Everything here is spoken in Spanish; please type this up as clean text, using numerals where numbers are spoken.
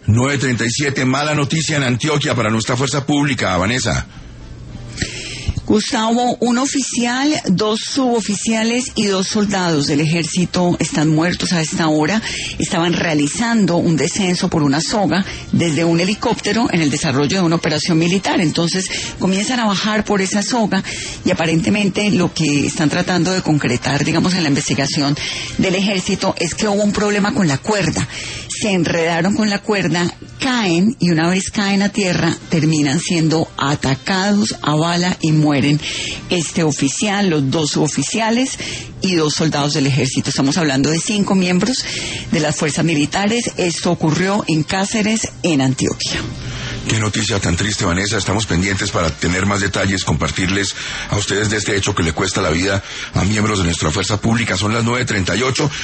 9:37, mala noticia en Antioquia para nuestra fuerza pública, Vanessa. Gustavo, un oficial, 2 suboficiales y 2 soldados del ejército están muertos a esta hora. Estaban realizando un descenso por una soga desde un helicóptero en el desarrollo de una operación militar. Entonces comienzan a bajar por esa soga y aparentemente lo que están tratando de concretar, digamos, en la investigación del ejército es que hubo un problema con la cuerda. Se enredaron con la cuerda, caen y una vez caen a tierra terminan siendo atacados a bala y mueren este oficial, los 2 suboficiales y 2 soldados del ejército. Estamos hablando de 5 miembros de las fuerzas militares. Esto ocurrió en Cáceres, en Antioquia. Qué noticia tan triste, Vanessa. Estamos pendientes para tener más detalles, compartirles a ustedes de este hecho que le cuesta la vida a miembros de nuestra fuerza pública. Son las 9:38.